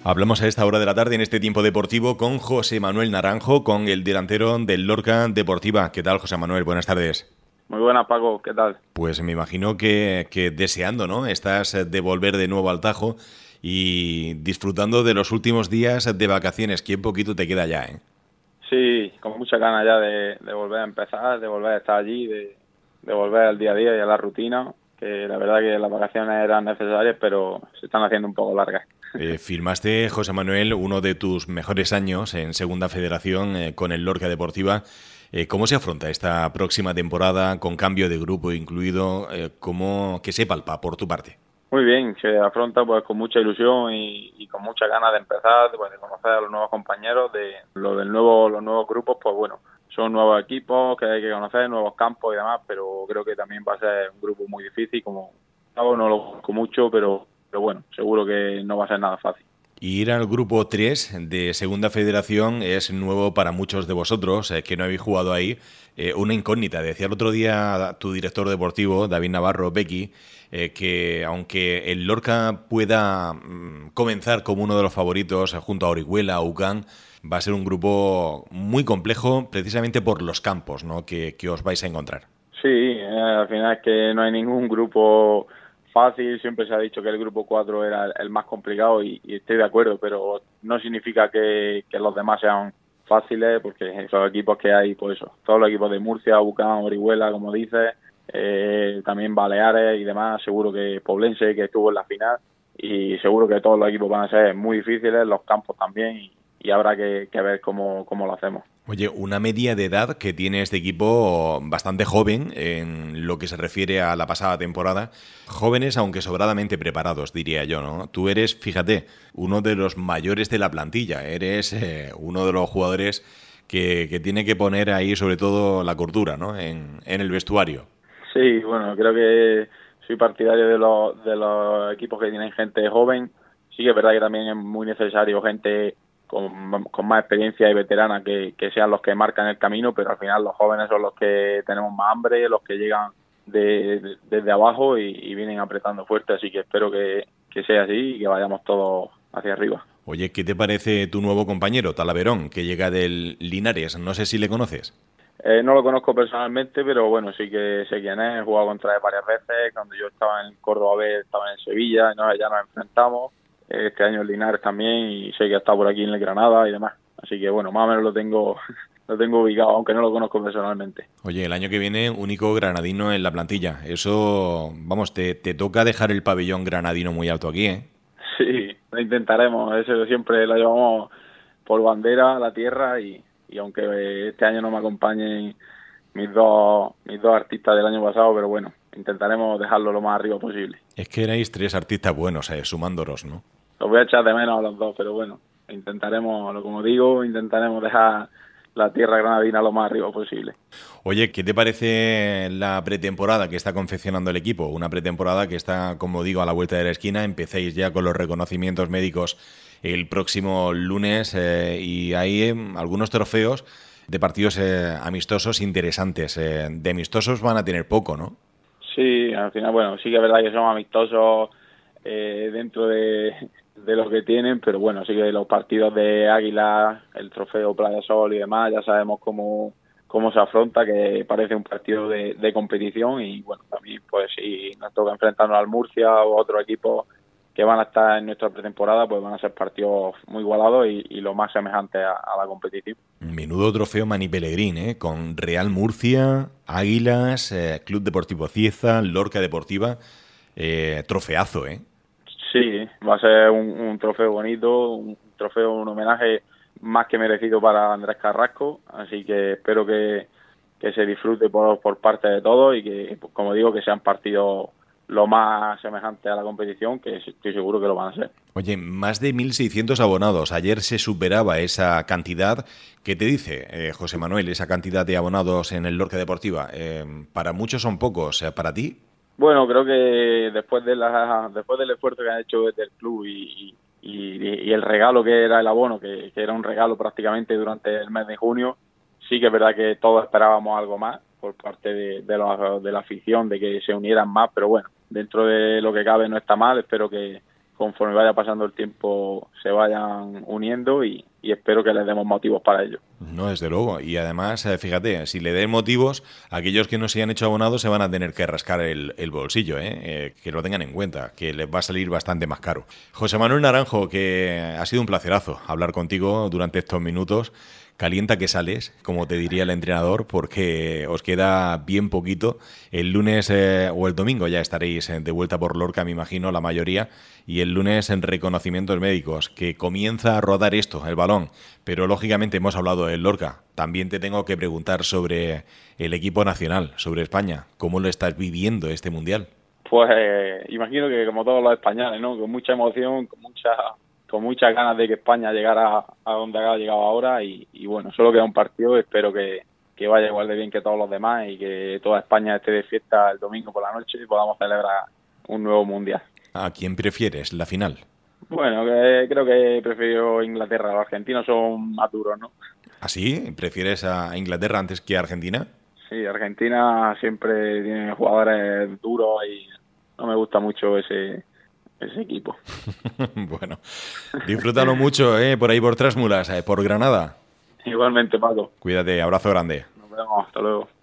Hablamos a esta hora de la tarde en este tiempo deportivo con José Manuel Naranjo, con el delantero del Lorca Deportiva. ¿Qué tal, José Manuel? Buenas tardes. Muy buenas, Paco, ¿qué tal? Pues me imagino que deseando, ¿no? Estás de volver de nuevo al Tajo y disfrutando de los últimos días de vacaciones, que un poquito te queda ya, ¿eh? Sí, con mucha ganas ya de volver a empezar, de volver a estar allí, de volver al día a día y a la rutina, que la verdad que las vacaciones eran necesarias, pero se están haciendo un poco largas. Firmaste, José Manuel, uno de tus mejores años en Segunda Federación con el Lorca Deportiva. ¿Cómo se afronta esta próxima temporada con cambio de grupo incluido? ¿Cómo que se palpa por tu parte? Muy bien, se afronta pues con mucha ilusión y con muchas ganas de empezar, pues, de conocer a los nuevos compañeros, de los nuevos grupos, pues bueno, son nuevos equipos que hay que conocer, nuevos campos y demás, pero creo que también va a ser un grupo muy difícil, como no lo conozco mucho, pero bueno, seguro que no va a ser nada fácil. Ir al grupo 3 de Segunda Federación es nuevo para muchos de vosotros que no habéis jugado ahí. Una incógnita. Decía el otro día tu director deportivo, David Navarro, Becky, que aunque el Lorca pueda comenzar como uno de los favoritos junto a Orihuela, UCAN, va a ser un grupo muy complejo precisamente por los campos, ¿no? que os vais a encontrar. Sí, al final es que no hay ningún grupo fácil, siempre se ha dicho que el grupo 4 era el más complicado y estoy de acuerdo, pero no significa que los demás sean fáciles, porque los equipos que hay, pues eso, todos los equipos de Murcia, Bucán, Orihuela, como dices, también Baleares y demás, seguro que Poblense, que estuvo en la final, y seguro que todos los equipos van a ser muy difíciles, los campos también, y habrá que ver cómo lo hacemos. Oye, una media de edad que tiene este equipo bastante joven en lo que se refiere a la pasada temporada. Jóvenes, aunque sobradamente preparados, diría yo, ¿no? Tú eres, fíjate, uno de los mayores de la plantilla. Eres uno de los jugadores que tiene que poner ahí sobre todo la cordura, ¿no? En el vestuario. Sí, bueno, creo que soy partidario de los equipos que tienen gente joven. Sí que es verdad que también es muy necesario gente con más experiencia y veterana que sean los que marcan el camino, pero al final los jóvenes son los que tenemos más hambre, los que llegan desde abajo y vienen apretando fuerte, así que espero que sea así y que vayamos todos hacia arriba. Oye, ¿qué te parece tu nuevo compañero, Talaverón, que llega del Linares? No sé si le conoces. No lo conozco personalmente, pero bueno, sí que sé quién es, he jugado contra él varias veces, cuando yo estaba en Córdoba B, estaba en Sevilla, ¿no? Ya nos enfrentamos, este año en Linares también, y sé que ha estado por aquí en el Granada y demás, así que bueno, más o menos lo tengo lo tengo ubicado, aunque no lo conozco personalmente. Oye, el año que viene, único granadino en la plantilla. Eso, vamos, te toca dejar el pabellón granadino muy alto aquí, ¿eh? Sí, lo intentaremos, eso siempre lo llevamos por bandera a la tierra y aunque este año no me acompañen mis dos artistas del año pasado, pero bueno, intentaremos dejarlo lo más arriba posible. Es que erais tres artistas buenos, sumándolos, ¿no? Los voy a echar de menos a los dos, pero bueno, intentaremos, como digo, intentaremos dejar la tierra granadina lo más arriba posible. Oye, ¿qué te parece la pretemporada que está confeccionando el equipo? Una pretemporada que está, como digo, a la vuelta de la esquina. Empecéis ya con los reconocimientos médicos el próximo lunes y hay algunos trofeos de partidos amistosos interesantes. De amistosos van a tener poco, ¿no? Sí, al final, bueno, sí que es verdad que somos amistosos dentro de lo que tienen, pero bueno, sí que los partidos de Águila, el trofeo Playa Sol y demás, ya sabemos cómo se afronta, que parece un partido de competición y bueno, también pues si nos toca enfrentarnos al Murcia o a otro equipo que van a estar en nuestra pretemporada, pues van a ser partidos muy igualados y lo más semejantes a la competición. Menudo trofeo Mani Pellegrín, ¿eh? Con Real Murcia, Águilas, Club Deportivo Cieza, Lorca Deportiva. Trofeazo, ¿eh? Sí, va a ser un trofeo bonito, un trofeo, un homenaje más que merecido para Andrés Carrasco, así que espero que se disfrute por parte de todos y que, como digo, que sean partidos lo más semejantes a la competición, que estoy seguro que lo van a ser. Oye, más de 1.600 abonados. Ayer se superaba esa cantidad. ¿Qué te dice, José Manuel, esa cantidad de abonados en el Lorca Deportiva? Para muchos son pocos. ¿Para ti? Bueno, creo que después del esfuerzo que han hecho desde el club y el regalo que era el abono, que era un regalo prácticamente durante el mes de junio, sí que es verdad que todos esperábamos algo más por parte de la afición, de que se unieran más, pero bueno, dentro de lo que cabe no está mal, espero que conforme vaya pasando el tiempo se vayan uniendo y espero que les demos motivos para ello. No, desde luego. Y además, fíjate, si le den motivos, aquellos que no se hayan hecho abonados se van a tener que rascar el bolsillo, que lo tengan en cuenta, que les va a salir bastante más caro. José Manuel Naranjo, que ha sido un placerazo hablar contigo durante estos minutos. Calienta que sales, como te diría el entrenador, porque os queda bien poquito. El lunes o el domingo ya estaréis de vuelta por Lorca, me imagino, la mayoría. Y el lunes en reconocimientos médicos, que comienza a rodar esto, el balón. Pero lógicamente hemos hablado del Lorca. También te tengo que preguntar sobre el equipo nacional, sobre España. ¿Cómo lo estás viviendo este Mundial? Pues imagino que como todos los españoles, ¿no? Con mucha emoción, con muchas ganas de que España llegara a donde ha llegado ahora y bueno, solo queda un partido. Espero que vaya igual de bien que todos los demás y que toda España esté de fiesta el domingo por la noche y podamos celebrar un nuevo Mundial. ¿A quién prefieres la final? Bueno, creo que prefiero Inglaterra. Los argentinos son más duros, ¿no? ¿Ah, sí? ¿Prefieres a Inglaterra antes que a Argentina? Sí, Argentina siempre tiene jugadores duros y no me gusta mucho ese equipo. Bueno, disfrútalo mucho, por ahí por Trasmulas, por Granada. Igualmente, Paco. Cuídate, abrazo grande. Nos vemos, hasta luego.